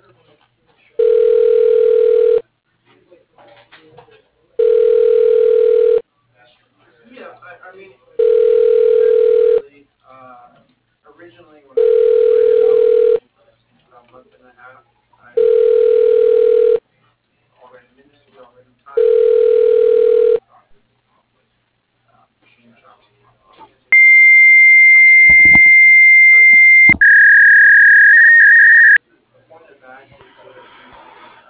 Yeah, I mean, really, originally when I started out, about a month and a half, I already ministry already tied machine shops. Doesn't matter. The point of that is so that we can